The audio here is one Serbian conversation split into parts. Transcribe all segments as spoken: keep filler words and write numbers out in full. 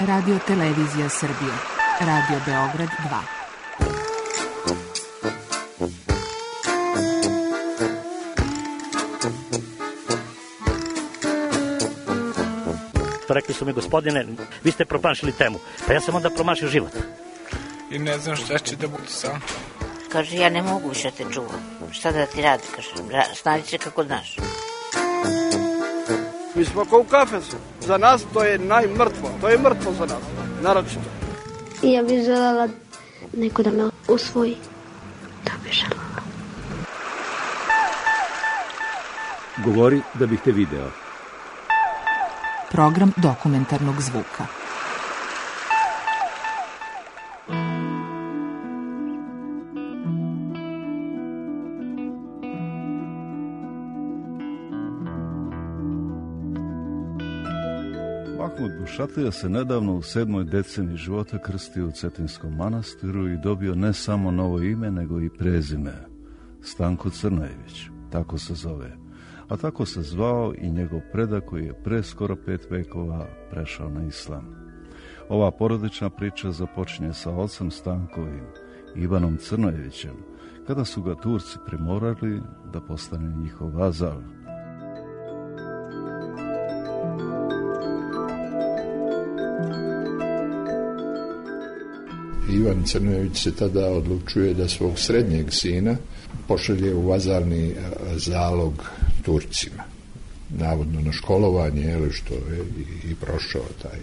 Radio Televizija Srbije. Radio Beograd dva. Rekli su mi, gospodine, vi ste promašili temu. Pa ja sam onda promašio život. I ne znam šta će da bude sam. Kaže, ja ne mogu više te čuvam. Šta da ti radi? Kaže, snađi se kako znaš. Mi smo kao u kafesu. Za nas to je najmrtvo. To je mrtvo za nas. Naročito. Ja bih željela neko da me usvoji. Da bih željela. Govori da bih te video. Program dokumentarnog zvuka. Mahmud Bušatlija se nedavno u sedmoj deceniji života krstio u Cetinskom manastiru i dobio ne samo novo ime, nego i prezime. Stanko Crnojević, tako se zove. A tako se zvao i njegov predak koji je pre skoro pet vekova prešao na islam. Ova porodična priča započinje sa ocem Stankovim, Ivanom Crnojevićem, kada su ga Turci primorali da postane njihov vazal. Ivan Crnojević se tada odlučuje da svog srednjeg sina pošalje u vazalni zalog Turcima. Navodno na školovanje, jel, što je i, i prošao taj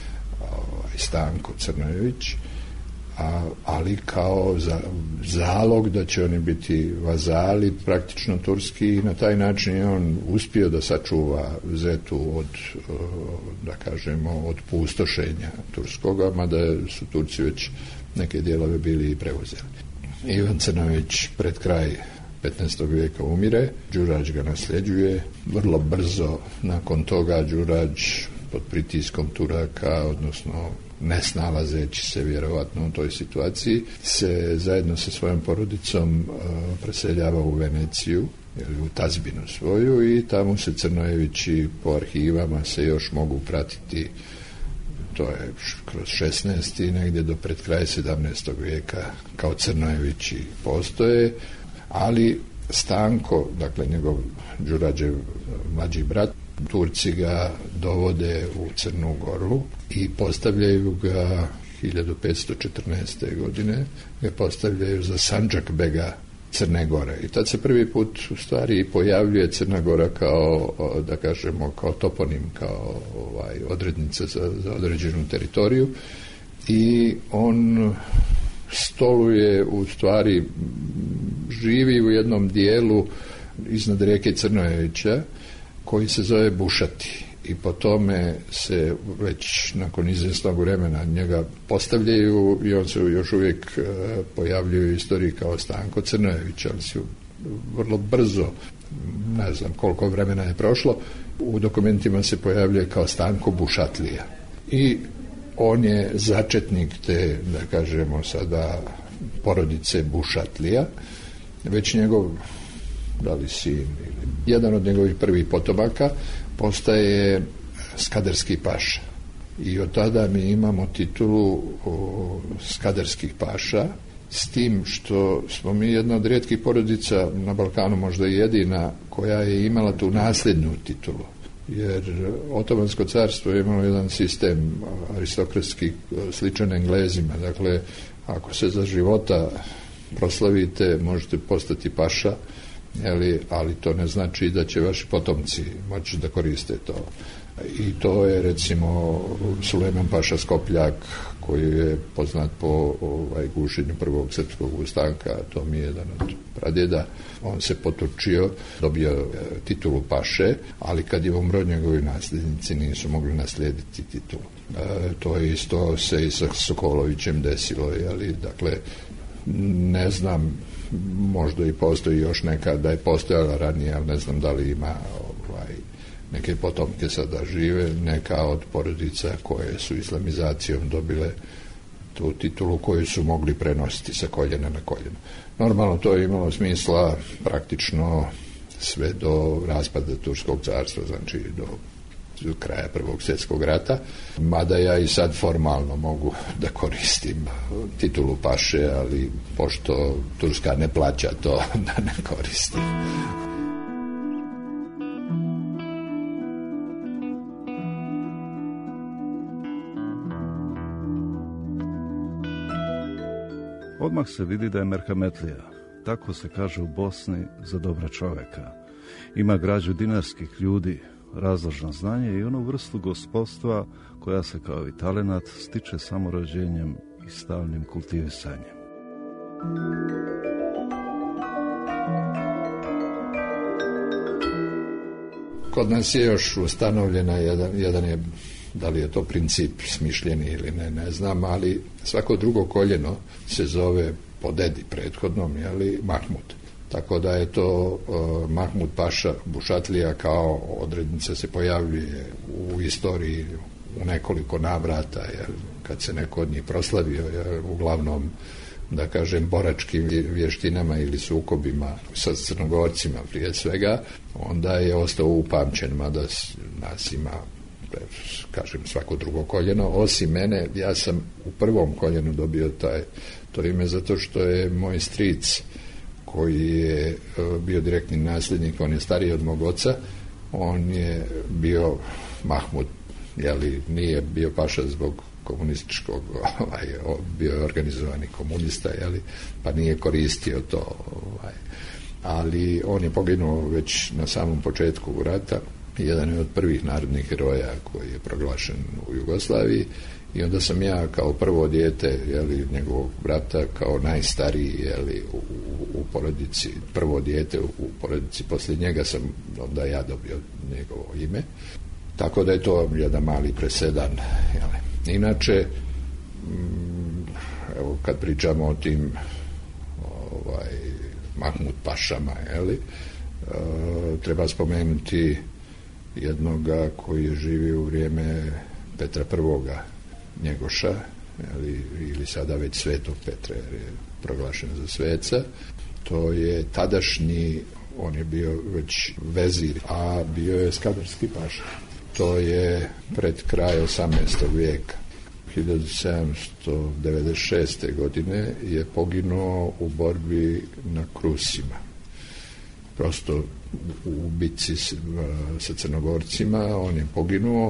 ovaj, Stanko Crnojević, a, ali kao za, zalog da će oni biti vazali praktično turski i na taj način je on uspio da sačuva Zetu od, da kažemo, od pustošenja turskoga, mada su Turci već neke dijelove bili i preuzeli. Ivan Crnojević pred kraj petnaestog vijeka umire, Đurađ ga nasljeđuje, vrlo brzo nakon toga Đurađ pod pritiskom Turaka, odnosno ne snalazeći se vjerovatno u toj situaciji, se zajedno sa svojom porodicom uh, preseljava u Veneciju, ili u tazbinu svoju, i tamo se Crnojevići po arhivama se još mogu pratiti, to je kroz šesnaesti negdje do pred kraj sedamnaestog vijeka kao Crnojevići postoje, ali Stanko, dakle njegov Đurađev mlađi brat, Turci ga dovode u Crnu Goru i postavljaju ga hiljadu petsto četrnaeste. godine, ga postavljaju za Sandžak bega Crne Gore. I tad se prvi put u stvari pojavljuje Crna Gora kao, da kažemo, kao toponim, kao ovaj, odrednica za, za određenu teritoriju, i on stoluje, u stvari živi u jednom dijelu iznad rijeke Crnojevića koji se zove Bušati, i po tome se već nakon izvjesnog vremena njega postavljaju i on se još uvijek pojavljuje u istoriji kao Stanko Crnojević, ali su vrlo brzo, ne znam koliko vremena je prošlo, u dokumentima se pojavljuje kao Stanko Bušatlija. I on je začetnik te, da kažemo sada, porodice Bušatlija, već njegov, da li sin ili jedan od njegovih prvih potomaka postaje skaderski paša. I od tada mi imamo titulu o, skaderskih paša, s tim što smo mi jedna od rijetkih porodica na Balkanu, možda i jedina, koja je imala tu nasljednu titulu. Jer Otomansko carstvo je imalo jedan sistem aristokratski sličan Englezima. Dakle, ako se za života proslavite, možete postati paša, ali, ali to ne znači da će vaši potomci moći da koriste to. I to je recimo Sulejman paša Skopljak, koji je poznat po ovaj, gušenju prvog srpskog ustanka, to mi je jedan od pradjeda. On se potučio, dobio e, titulu paše, ali kad je umro, njegovi nasljednici nisu mogli naslijediti titulu. E, to je isto se i sa Sokolovićem desilo, ali dakle ne znam, možda i postoji još neka, da je postojala ranije, ali ne znam da li ima ovaj, neke potomke sada žive, neka od porodica koje su islamizacijom dobile tu titulu koju su mogli prenositi sa koljena na koljeno. Normalno to je imalo smisla praktično sve do raspada Turskog carstva, znači do kraja Prvog svjetskog rata, mada ja i sad formalno mogu da koristim titulu paše, ali pošto Turska ne plaća to, da ne koristim. Odmah se vidi da je merhametlija, tako se kaže u Bosni za dobra čoveka. Ima građu dinarskih ljudi, razložno znanje i onu vrstu gospodstva koja se kao i talenat stiče samo rođenjem i stalnim kultivisanjem. Kod nas je još ustanovljena jedan, jedan je, da li je to princip smišljeni ili ne, ne znam, ali svako drugo koljeno se zove po dedi prethodnom, jeli, Mahmud. Tako da je to uh, Mahmud Paša Bušatlija kao odrednica se pojavljuje u istoriji u nekoliko navrata, jer kad se neko od njih proslavio, jer uglavnom, da kažem, boračkim vještinama ili sukobima sa Crnogorcima prije svega, onda je ostao upamćen, mada nas ima, kažem, svako drugo koljeno, osim mene. Ja sam u prvom koljenu dobio taj, to ime zato što je moj stric, koji je bio direktni nasljednik, on je stariji od mog oca, on je bio Mahmud, jeli, nije bio paša zbog komunističkog, ovaj, bio je organizovani komunista, jeli, pa nije koristio to, ovaj. Ali on je poginuo već na samom početku rata, jedan je od prvih narodnih heroja koji je proglašen u Jugoslaviji, i onda sam ja kao prvo dijete, jeli, njegovog brata, kao najstariji, jeli, u, u porodici, prvo dijete u porodici, poslije njega sam onda ja dobio njegovo ime, tako da je to jedan mali presedan, jeli. Inače, evo, kad pričamo o tim ovaj, Mahmud pašama, jeli, e, treba spomenuti jednoga koji je živio u vrijeme Petra Prvoga Njegoša, ili, ili sada već Svetog Petra, jer je proglašen za sveca. To je tadašnji, on je bio već vezir, a bio je skadarski paša. To je pred kraj osamnaestog vijeka. hiljadu sedamsto devedeset šeste. godine je poginuo u borbi na Krusima. Prosto u bitci sa Crnogorcima on je poginuo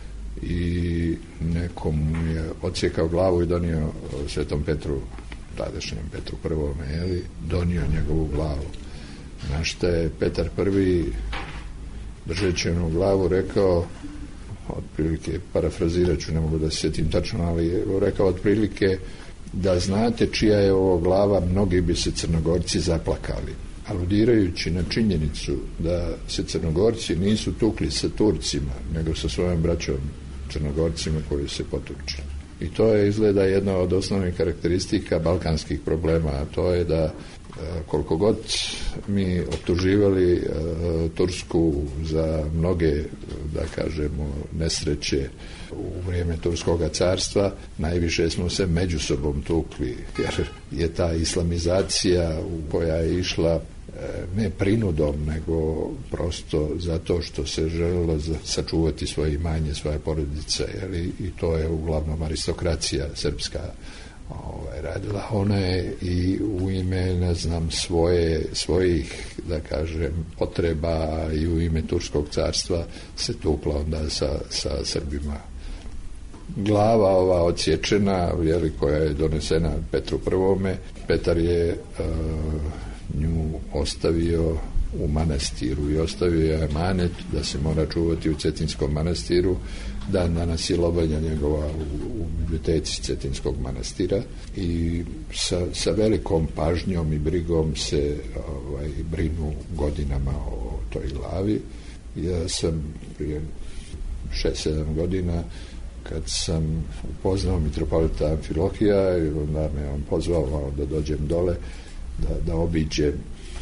i nekom je odsjekao glavu i donio Svetom Petru, tadašnjem Petru Prvome, jeli, donio njegovu glavu. Na što je Petar Prvi, držeći onu glavu, rekao, otprilike, parafrazirat ću, ne mogu da se sjetim tačno, ali rekao otprilike, da znate čija je ovo glava, mnogi bi se Crnogorci zaplakali, aludirajući na činjenicu da se Crnogorci nisu tukli sa Turcima, nego sa svojom braćom Crnogorcima koji se potučili. I to je, izgleda, jedna od osnovnih karakteristika balkanskih problema, a to je da koliko god mi optuživali e, Tursku za mnoge, da kažemo, nesreće u vrijeme Turskoga carstva, najviše smo se među sobom tukli, jer je ta islamizacija koja je išla e, ne prinudom, nego prosto zato što se želilo sačuvati svoje imanje, svoje porodice, jeli, i to je uglavnom aristokracija srpska Ovaj, radila. Ona je i u ime, ne znam, svoje, svojih, da kažem, potreba i u ime Turskog carstva se tukla onda sa, sa Srbima. Glava ova odsječena, jeli, koja je donesena Petru Prvome, Petar je uh, nju ostavio u manastiru i ostavio je amanet da se mora čuvati u Cetinskom manastiru. Dan danas je lobanja njegova u, u biblioteci Cetinskog manastira i sa, sa velikom pažnjom i brigom se ovaj, brinu godinama o toj glavi. Ja sam prije šest sedam godina, kad sam upoznao mitropolita Amfilohija, i onda me on pozvao da dođem dole, da, da obiđem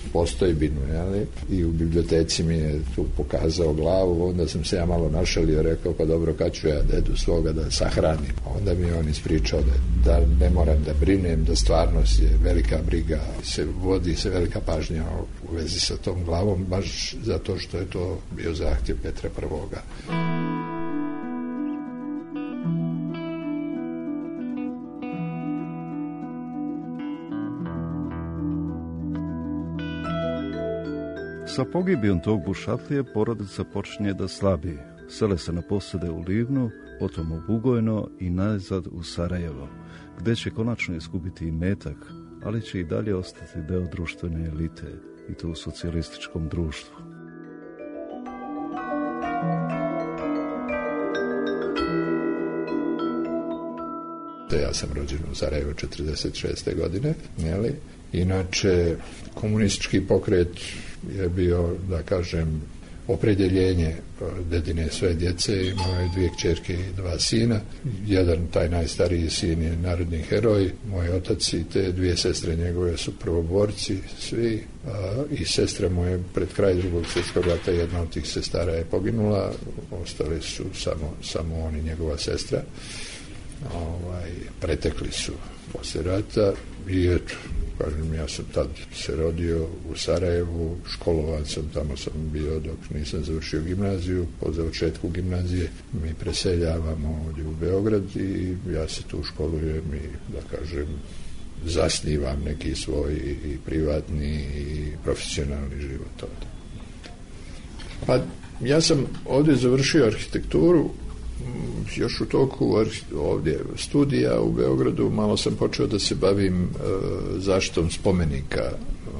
postojbinu, jeli? I u biblioteci mi je tu pokazao glavu, onda sam se ja malo našalio, rekao, pa dobro, kad ću ja dedu svoga da sahranim. Onda mi je on ispričao da, da ne moram da brinem, da stvarno je velika briga, se vodi se velika pažnja u vezi sa tom glavom, baš zato što je to bio zahtjev Petra Prvoga. Sa pogibijom tog bušatlije porodica počinje da slabi. Sele se na posade u Livnu, potom u Bugojno i nazad u Sarajevo, gde će konačno izgubiti i metak, ali će i dalje ostati deo društvene elite, i to u socijalističkom društvu. Ja sam rođen u Sarajevu četrdeset šeste godine, jeli? Inače, komunistički pokret je bio, da kažem, opredjeljenje dedine sve djece. Imao je dvije kćerke i dva sina. Jedan, taj najstariji sin, je narodni heroj, moj otac, i te dvije sestre njegove su prvoborci, svi, a, i sestra mu je pred kraj Drugog svjetskog rata, jedna od tih sestara je poginula, ostali su samo, samo on i njegova sestra. Ovaj, pretekli su poslije rata i eto, kažem, ja sam tad se rodio u Sarajevu, školovan sam, tamo sam bio dok nisam završio gimnaziju. Po završetku gimnazije mi preseljavamo ovdje u Beograd i ja se tu školujem i, da kažem, zasnivam neki svoj i privatni i profesionalni život ovdje. Pa ja sam ovdje završio arhitekturu. Još u toku ovdje studija u Beogradu malo sam počeo da se bavim e, zaštitom spomenika e,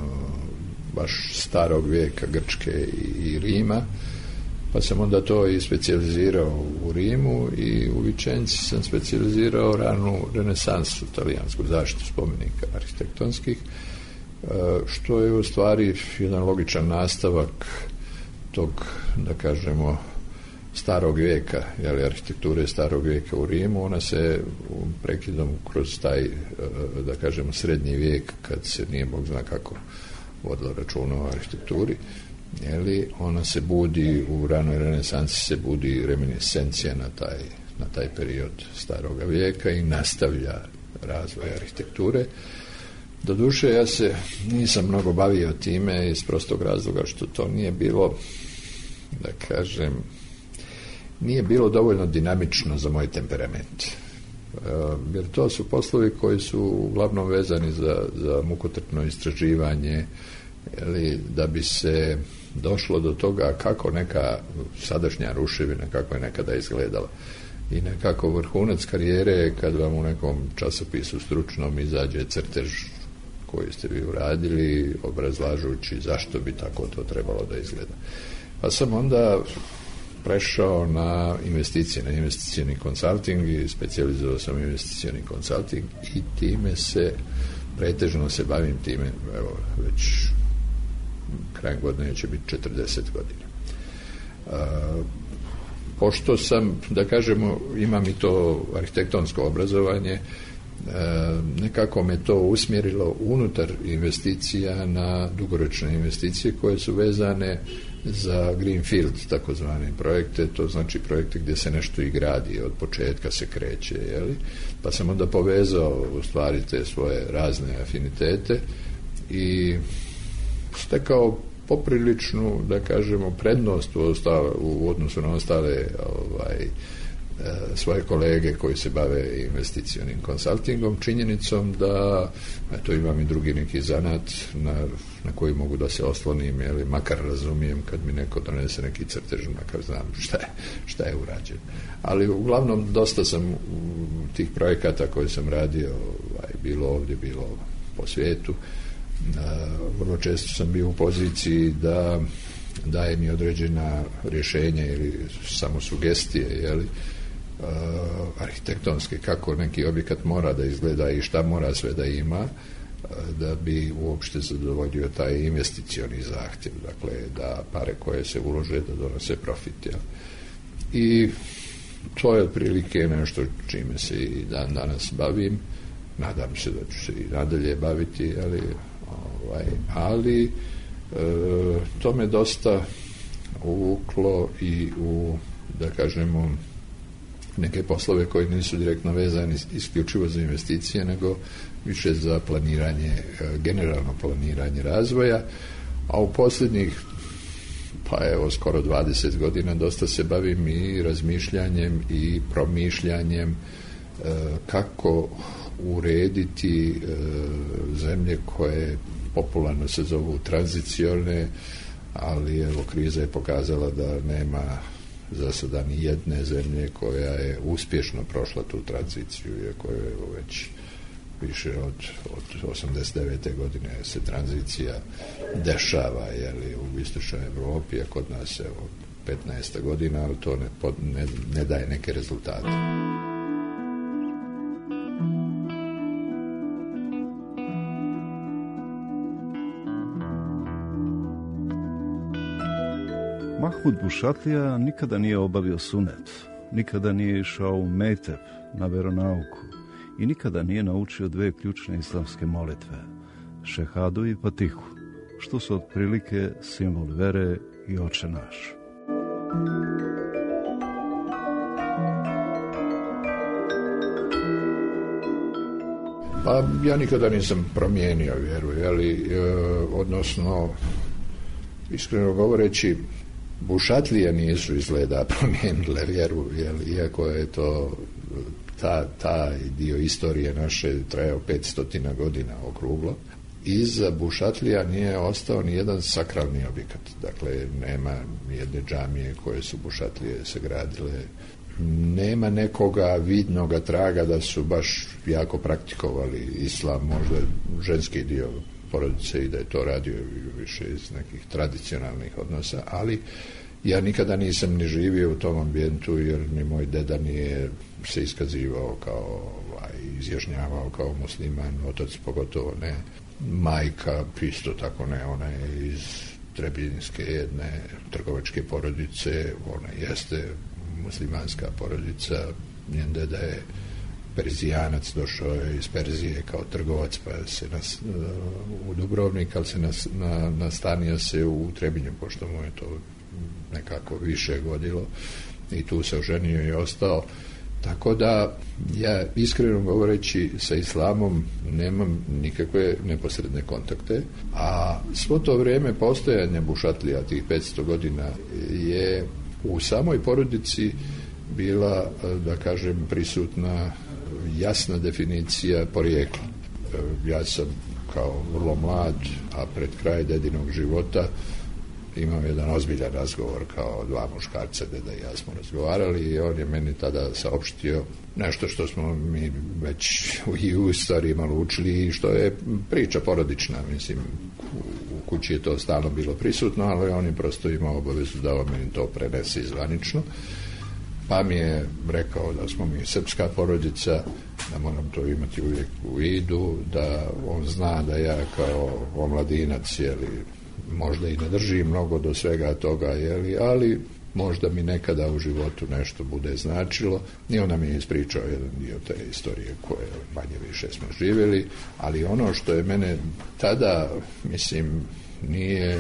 baš starog vijeka Grčke i, i Rima, pa sam onda to i specijalizirao u Rimu i u Vičenci sam specijalizirao ranu renesansu, talijansku zaštitu spomenika arhitektonskih, e, što je u stvari jedan logičan nastavak tog, da kažemo, starog vijeka, jeli, arhitekture starog vijeka u Rimu. Ona se prekidom kroz taj, da kažemo, srednji vijek, kad se nije Bog zna kako vodilo računa o arhitekturi, jeli, ona se budi, u ranoj renesansi se budi reminiscencija na taj, na taj period starog vijeka i nastavlja razvoj arhitekture. Doduše, ja se nisam mnogo bavio time iz prostog razloga što to nije bilo, da kažem, nije bilo dovoljno dinamično za moj temperament. Jer to su poslovi koji su uglavnom vezani za, za mukotrpno istraživanje, ili da bi se došlo do toga kako neka sadašnja ruševina, kako je nekada izgledala. I nekako vrhunac karijere kad vam u nekom časopisu stručnom izađe crtež koji ste vi uradili, obrazlažući zašto bi tako to trebalo da izgleda. Pa sam onda prešao na investicije, na investicioni konsulting i specijalizovao sam investicioni konsulting i time se, pretežno se bavim time, evo, već krajem godine će biti četrdeset godina. A, pošto sam, da kažemo, imam i to arhitektonsko obrazovanje, a, nekako me to usmjerilo unutar investicija na dugoročne investicije koje su vezane za greenfield, takozvane projekte, to znači projekte gdje se nešto i gradi, od početka se kreće, jeli? Pa sam onda povezao u stvari te svoje razne afinitete i stekao popriličnu, da kažemo, prednost u, ostale, u odnosu na ostale ovaj, svoje kolege koji se bave investicionim konsultingom, činjenicom da eto, imam i drugi neki zanat na, na koji mogu da se oslonim, jeli, makar razumijem kad mi neko donese neki crtež, makar znam šta je, šta je urađeno. Ali uglavnom dosta sam tih projekata koje sam radio, ovaj, bilo ovdje, bilo po svijetu, a, vrlo često sam bio u poziciji da daje mi određena rješenja ili samo sugestije, jeli, Uh, arhitektonske, kako neki objekat mora da izgleda i šta mora sve da ima uh, da bi uopšte zadovoljio taj investicioni zahtjev, dakle da pare koje se ulože da donose profit, jel? I to je otprilike nešto čime se i dan danas bavim, nadam se da ću se i nadalje baviti, ali Ovaj, ali e, to me dosta uvuklo i u, da kažemo, neke poslove koji nisu direktno vezani isključivo za investicije, nego više za planiranje, generalno planiranje razvoja, a u posljednjih, pa evo, skoro dvadeset godina dosta se bavim i razmišljanjem i promišljanjem kako urediti zemlje koje popularno se zovu tranzicione, ali evo, kriza je pokazala da nema za sada ni jedne zemlje koja je uspješno prošla tu tranziciju, iako je već više od, od osamdeset devete godine se tranzicija dešava, jeli, u istočnoj Evropi, a kod nas je petnaesta godina, ali to ne, ne, ne daje neke rezultate. Mahmud Bušatlija nikada nije obavio sunet, nikada nije išao u mejteb na veronauku i nikada nije naučio dve ključne islamske molitve, šehadu i fatihu, što su otprilike simbol vere i Oče naš. Pa ja nikada nisam promijenio vjeru, jeli, e, odnosno, iskreno govoreći, Bušatlije nisu izgleda promijenile vjeru, jeli, iako je to ta, taj dio istorije naše trajao petstotina godina okruglo. Iza Bušatlija nije ostao ni jedan sakralni objekat. Dakle, nema jedne džamije koje su Bušatlije sagradile. Nema nekoga vidnoga traga da su baš jako praktikovali islam, možda ženski dio porodice i da je to radio više iz nekih tradicionalnih odnosa, ali ja nikada nisam ni živio u tom ambijentu, jer ni moj deda nije se iskazivao kao, ovaj, izjašnjavao kao musliman, otac pogotovo ne, majka isto tako ne, ona je iz Trebinjske jedne trgovačke porodice, ona jeste muslimanska porodica, njen deda je Perzijanac, došao je iz Perzije kao trgovac, pa se nas, u Dubrovnik, ali se nas, na, nastanio se u Trebinju, pošto mu je to nekako više godilo i tu se oženio i ostao. Tako da ja, iskreno govoreći, sa islamom nemam nikakve neposredne kontakte, a svo to vrijeme postojanja Bušatlija, tih petsto godina, je u samoj porodici bila, da kažem, prisutna jasna definicija porijekla. Ja sam kao vrlo mlad, a pred kraj dedinog života imao jedan ozbiljan razgovor, kao dva muškarca, deda i ja smo razgovarali, i on je meni tada saopštio nešto što smo mi već i u istoriji malo učili i što je priča porodična, mislim, u kući je to stalno bilo prisutno, ali on je prosto imao obavezu da on meni to prenese izvanično. Pa mi je rekao da smo mi srpska porodica, da moram to imati uvijek u vidu, da on zna da ja kao omladinac, jeli, možda i ne držim mnogo do svega toga, jeli, ali možda mi nekada u životu nešto bude značilo, i onda mi je ispričao jedan dio te istorije koje manje više smo živjeli, ali ono što je mene tada, mislim, nije,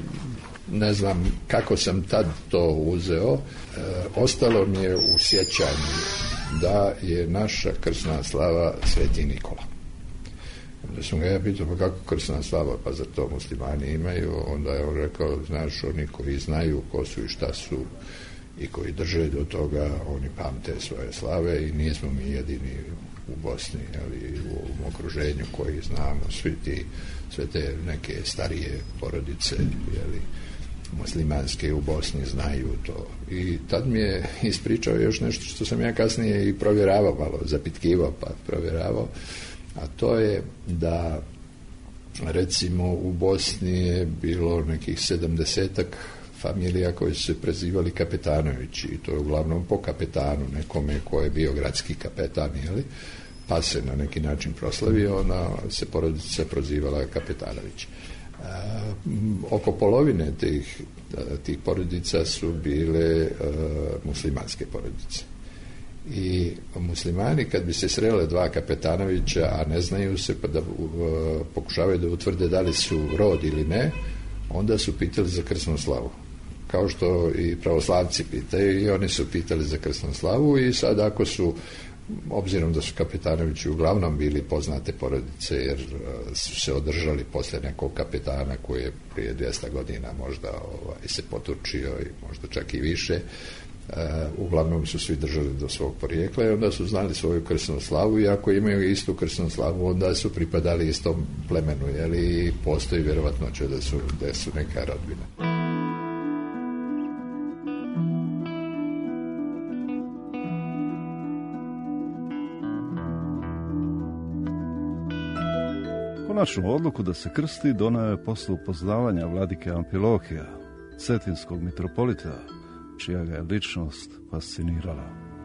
ne znam kako sam tad to uzeo, e, ostalo mi je u sjećanju da je naša krsna slava Sveti Nikola. Onda sam ga ja pitao, pa kako krsna slava, pa za to muslimani imaju? Onda je on rekao, znaš, oni koji znaju ko su i šta su i koji drže do toga, oni pamte svoje slave, i nismo mi jedini u Bosni, ali u ovom okruženju koji znamo, svi ti, sve te neke starije porodice, jeli, muslimanske u Bosni znaju to. I tad mi je ispričao još nešto što sam ja kasnije i provjeravao, malo zapitkivao pa provjeravao, a to je da, recimo, u Bosni je bilo nekih sedamdesetak familija koji su se prezivali Kapetanovići, i to je uglavnom po kapetanu, nekome ko je bio gradski kapetan, jeli, pa se na neki način proslavio, ona se porodica prozivala Kapetanović. A, oko polovine tih, tih porodica su bile a, muslimanske porodice. I muslimani kad bi se srele dva Kapetanovića, a ne znaju se, pa da uh, pokušavaju da utvrde da li su rod ili ne, onda su pitali za krsnu slavu. Kao što i pravoslavci pitaju, i oni su pitali za krsnu slavu. I sad ako su, obzirom da su Kapetanovići uglavnom bili poznate porodice, jer uh, su se održali poslije nekog kapetana koji je prije dvjesto godina možda ovaj, se potučio i možda čak i više, Uh, uglavnom su svi držali do svog porijekla i onda su znali svoju krsnu slavu, i ako imaju istu krsnu slavu, onda su pripadali istom plemenu, jeli, i postoji vjerovatnoća da su, da su neka rodbina. Konačnu odluku da se krsti donio je posle upoznavanja vladike Amfilohija, cetinskog mitropolita, čija ga je ličnost fascinirala.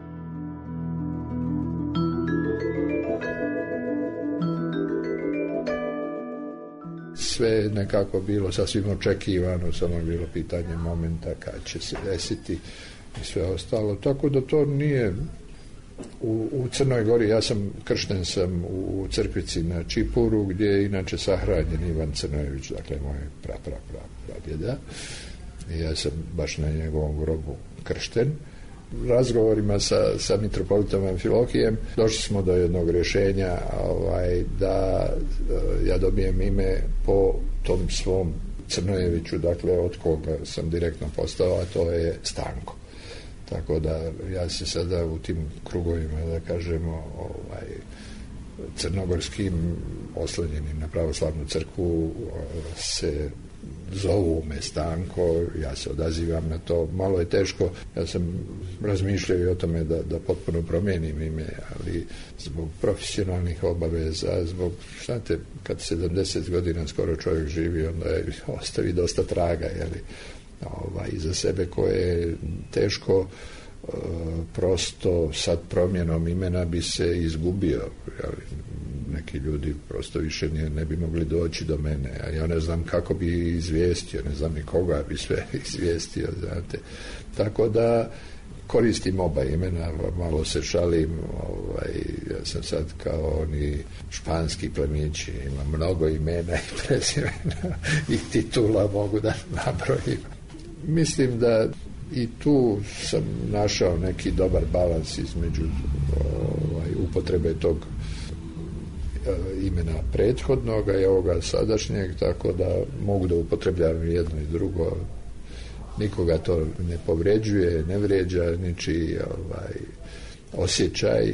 Sve je nekako bilo sasvim očekivano, samo je bilo pitanje momenta kad će se desiti i sve ostalo, tako da to nije u, u Crnoj Gori. Ja sam kršten sam u crkvici na Čipuru, gdje je inače sahranjen Ivan Crnojević, dakle moj pra, pra, pra, pradjeda. I ja sam baš na njegovom grobu kršten. Razgovorima sa, sa mitropolitom Amfilohijem došli smo do jednog rješenja, ovaj, da ja dobijem ime po tom svom Crnojeviću, dakle od koga sam direktno postao, a to je Stanko. Tako da ja se sada u tim krugovima, da kažemo, ovaj, crnogorskim, oslonjenim na pravoslavnu crkvu, se zovu me Stanko, ja se odazivam na to. Malo je teško, ja sam razmišljao i o tome da, da potpuno promijenim ime, ali zbog profesionalnih obaveza, zbog, znate, kad sedamdeset godina skoro čovjek živi, onda je, ostavi dosta traga, jeli, ovaj, iza sebe, koje je teško, e, prosto sad promjenom imena bi se izgubio, jeli, neki ljudi prosto više ne, ne bi mogli doći do mene, a ja ne znam kako bi izvijestio, ne znam ni koga bi sve izvijestio, znate. Tako da koristim oba imena, malo se šalim, ovaj, ja sam sad kao oni španski plemići, imam mnogo imena i prezimena i titula mogu da nabrojim. Mislim da i tu sam našao neki dobar balans između ovaj, upotrebe tog imena prethodnoga i ovoga sadašnjeg, tako da mogu da upotrebljavam jedno i drugo. Nikoga to ne povređuje, ne vrijeđa ničiji ovaj, osjećaj.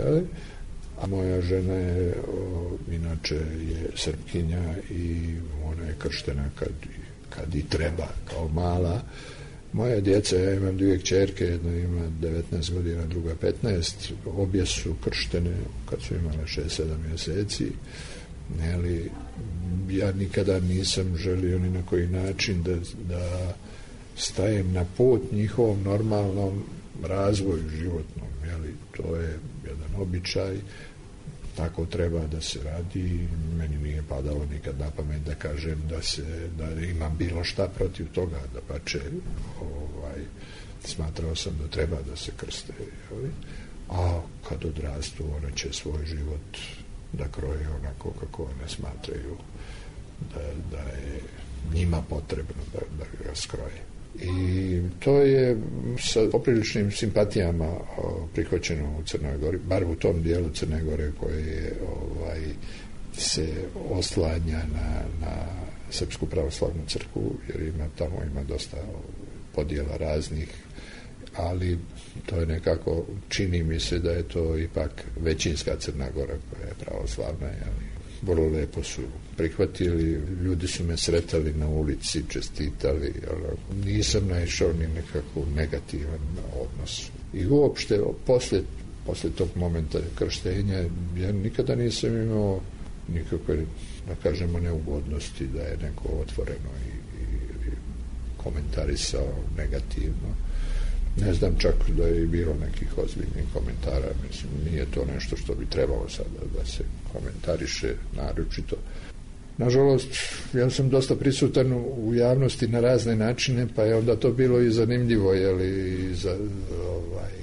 A moja žena je, o, inače je Srpkinja i ona je krštena kad, kad i treba, kao mala. Moja djeca, ja imam dvije kćerke, jedna ima devetnaest godina, druga petnaest, obje su krštene kad su imale šest sedam mjeseci. Neli, ja nikada nisam želio ni na koji način da, da stajem na put njihovom normalnom razvoju životnom. Jeli, to je jedan običaj, tako treba da se radi. Meni nije padalo nikad na pamet da kažem da se, da imam bilo šta protiv toga, da pače, ovaj, smatrao sam da treba da se krste, jeli? A kad odrastu, one će svoj život da kroje onako kako one smatraju da, da je njima potrebno da, da ga skroje. I to je sa popriličnim simpatijama o, prihvaćeno u Crnoj Gori, bar u tom dijelu Crne Gore koje je, ovaj, se oslanja na, na Srpsku pravoslavnu crkvu, jer ima, tamo ima dosta podjela raznih, ali to je nekako, čini mi se da je to ipak većinska Crna Gora koja je pravoslavna, ali vrlo lepo su prihvatili, ljudi su me sretali na ulici, čestitali, ali nisam naišao ni nekakav negativan odnos. I uopšte, posle, posle tog momenta krštenja, ja nikada nisam imao nikakve, da kažemo, neugodnosti da je neko otvoreno i, i, i komentarisao negativno. Ne znam čak da je bilo nekih ozbiljnih komentara, mislim, nije to nešto što bi trebalo sada da se komentariše naročito. Nažalost, ja sam dosta prisutan u javnosti na razne načine, pa je onda to bilo i zanimljivo, jeli, i za, ovaj,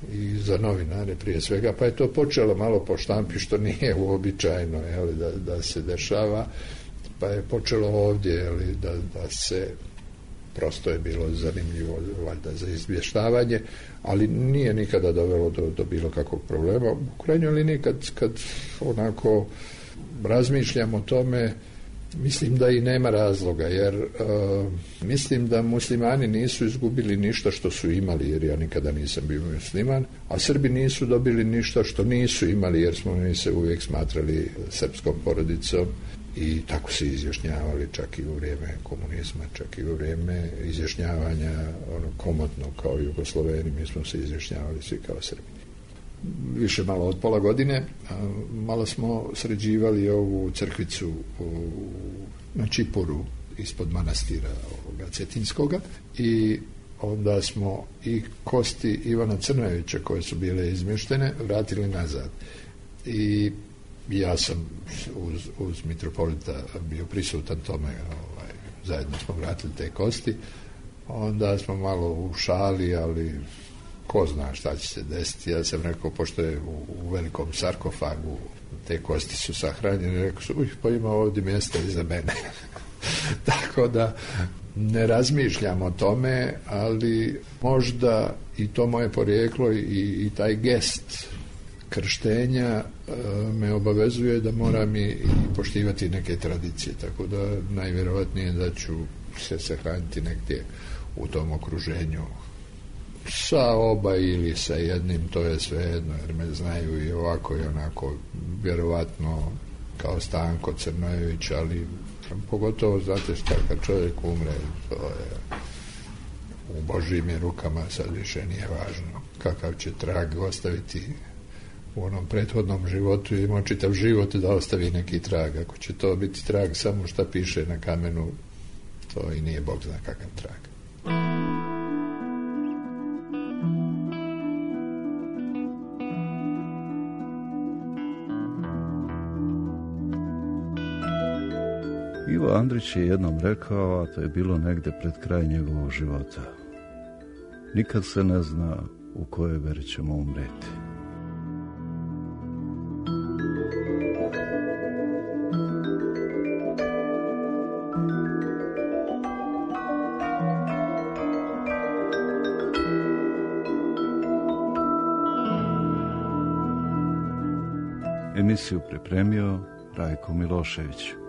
i za novinare prije svega, pa je to počelo malo po štampi, što nije uobičajeno, jeli, da, da se dešava, pa je počelo ovdje, jeli, da, da se, prosto je bilo zanimljivo valjda za izvještavanje, ali nije nikada dovelo do, do bilo kakvog problema. U krajnjoj liniji kad, kad onako razmišljam o tome, mislim da i nema razloga, jer uh, mislim da muslimani nisu izgubili ništa što su imali, jer ja nikada nisam bio musliman, a Srbi nisu dobili ništa što nisu imali, jer smo mi se uvijek smatrali srpskom porodicom i tako se izjašnjavali čak i u vrijeme komunizma, čak i u vrijeme izjašnjavanja ono, komotno kao Jugosloveni, mi smo se izjašnjavali svi kao Srbi. Više malo od pola godine, malo smo sređivali ovu crkvicu u, na Čipuru ispod manastira ovoga Cetinskoga i onda smo i kosti Ivana Crnojevića koje su bile izmještene vratili nazad. I ja sam uz, uz mitropolita bio prisutan tome, ovaj, zajedno smo vratili te kosti, onda smo malo u šali, ali ko zna šta će se desiti. Ja sam rekao, pošto je u, u velikom sarkofagu te kosti su sahranjene, rekao su, uj, pa ima ovdje mjesta i za mene. Tako da ne razmišljam o tome, ali možda i to moje porijeklo i, i taj gest krštenja e, me obavezuje da moram i, i poštivati neke tradicije, tako da najvjerovatnije da ću se sahraniti negdje u tom okruženju sa oba ili sa jednim, to je svejedno, jer me znaju i ovako i onako, vjerovatno kao Stanko Crnojević, ali pogotovo, znate šta, kad čovjek umre, to je u Božjim je rukama, sad više nije važno kakav će trag ostaviti u onom prethodnom životu, imao čitav život da ostavi neki trag. Ako će to biti trag samo šta piše na kamenu, to i nije Bog zna kakav trag. Ivo Andrić je jednom rekao, a to je bilo negde pred kraj njegovog života: nikad se ne zna u kojoj veri ćemo umreti. Emisiju pripremio Rajko Milošević.